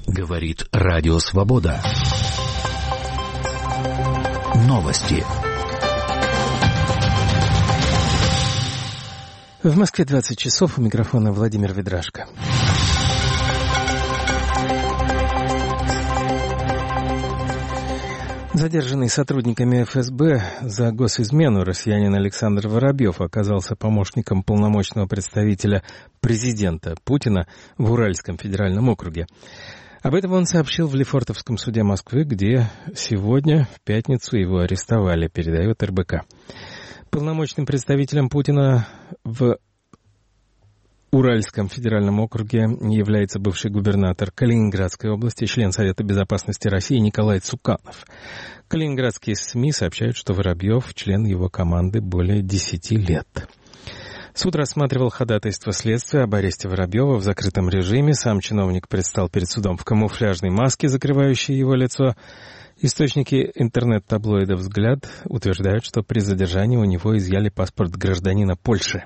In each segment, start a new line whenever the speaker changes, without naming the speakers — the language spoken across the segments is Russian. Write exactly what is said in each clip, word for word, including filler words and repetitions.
Говорит Радио Свобода. Новости.
В Москве двадцать часов, у микрофона Владимир Ведрашко. Задержанный сотрудниками эф эс бэ за госизмену россиянин Александр Воробьев оказался помощником полномочного представителя президента Путина в Уральском федеральном округе. Об этом он сообщил в Лефортовском суде Москвы, где сегодня, в пятницу, его арестовали, передает эр бэ ка. Полномочным представителем Путина в Уральском федеральном округе является бывший губернатор Калининградской области, член Совета безопасности России Николай Цуканов. Калининградские СМИ сообщают, что Воробьев член его команды более десяти лет. Суд рассматривал ходатайство следствия об аресте Воробьева в закрытом режиме. Сам чиновник предстал перед судом в камуфляжной маске, закрывающей его лицо. Источники интернет-таблоида «Взгляд» утверждают, что при задержании у него изъяли паспорт гражданина Польши.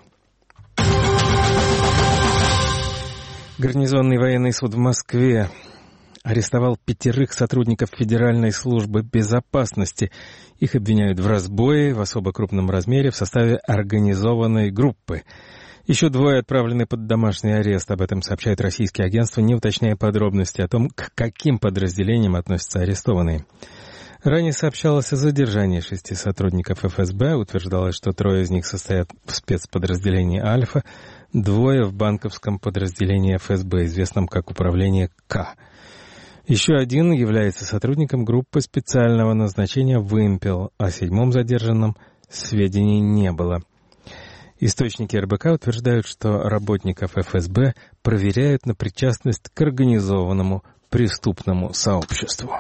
Гарнизонный военный суд в Москве арестовал пятерых сотрудников Федеральной службы безопасности. Их обвиняют в разбое в особо крупном размере в составе организованной группы. Еще двое отправлены под домашний арест. Об этом сообщает российское агентство, не уточняя подробности о том, к каким подразделениям относятся арестованные. Ранее сообщалось о задержании шести сотрудников эф эс бэ. Утверждалось, что трое из них состоят в спецподразделении «Альфа», двое в банковском подразделении эф эс бэ, известном как Управление К. Еще один является сотрудником группы специального назначения «Вымпел», о седьмом задержанном сведений не было. Источники эр бэ ка утверждают, что работников эф эс бэ проверяют на причастность к организованному преступному сообществу.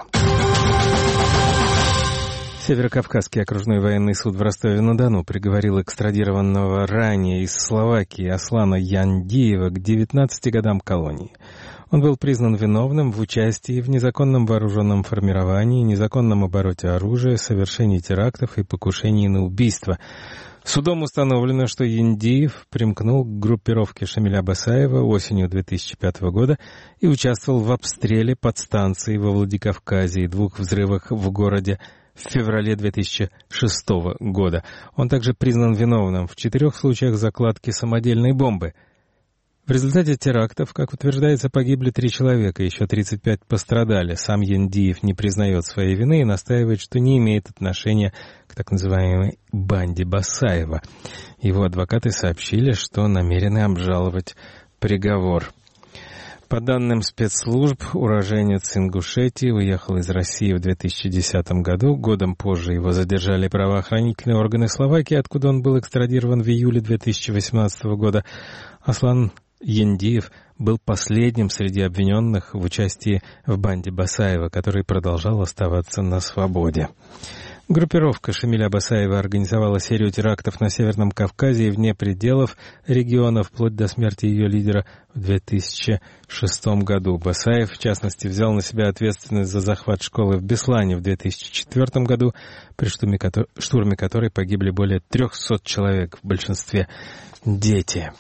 Северокавказский окружной военный суд в Ростове-на-Дону приговорил экстрадированного ранее из Словакии Аслана Яндиева к девятнадцати годам колонии. Он был признан виновным в участии в незаконном вооруженном формировании, незаконном обороте оружия, совершении терактов и покушении на убийство. Судом установлено, что Яндиев примкнул к группировке Шамиля Басаева осенью две тысячи пятого года и участвовал в обстреле подстанций во Владикавказе и двух взрывах в городе в феврале две тысячи шестого года. Он также признан виновным в четырех случаях закладки самодельной бомбы. В результате терактов, как утверждается, погибли три человека, еще тридцать пять пострадали. Сам Яндиев не признает своей вины и настаивает, что не имеет отношения к так называемой банде Басаева. Его адвокаты сообщили, что намерены обжаловать приговор. По данным спецслужб, уроженец Ингушетии уехал из России в две тысячи десятом году. Годом позже его задержали правоохранительные органы Словакии, откуда он был экстрадирован в июле две тысячи восемнадцатого года. Аслан Яндиев был последним среди обвиненных в участии в банде Басаева, который продолжал оставаться на свободе. Группировка Шамиля Басаева организовала серию терактов на Северном Кавказе и вне пределов региона вплоть до смерти ее лидера в две тысячи шестом году. Басаев, в частности, взял на себя ответственность за захват школы в Беслане в две тысячи четвёртом году, при штурме, штурме которой погибли более трехсот человек, в большинстве дети.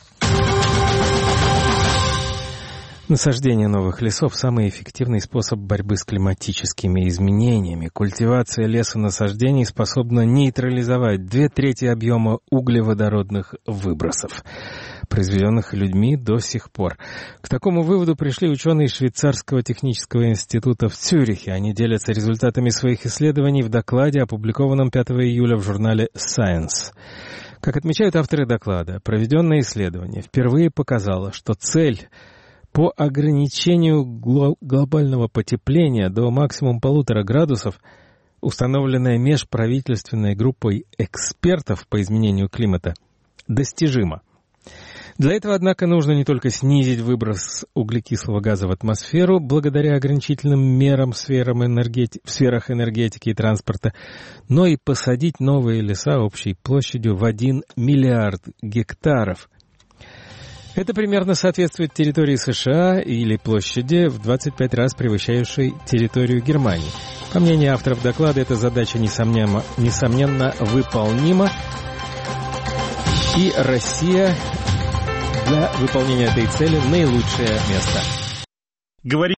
Насаждение новых лесов – самый эффективный способ борьбы с климатическими изменениями. Культивация лесонасаждений способна нейтрализовать две трети объема углеводородных выбросов, произведенных людьми до сих пор. К такому выводу пришли ученые Швейцарского технического института в Цюрихе. Они делятся результатами своих исследований в докладе, опубликованном пятого июля в журнале Science. Как отмечают авторы доклада, проведенное исследование впервые показало, что цель по ограничению глобального потепления до максимум полутора градусов, установленная межправительственной группой экспертов по изменению климата, достижима. Для этого, однако, нужно не только снизить выброс углекислого газа в атмосферу благодаря ограничительным мерам в сферах энергетики, в сферах энергетики и транспорта, но и посадить новые леса общей площадью в один миллиард гектаров. Это примерно соответствует территории США или площади в двадцать пять раз превышающей территорию Германии. По мнению авторов доклада, эта задача несомненно, несомненно выполнима, и Россия для выполнения этой цели наилучшее место.
Говори.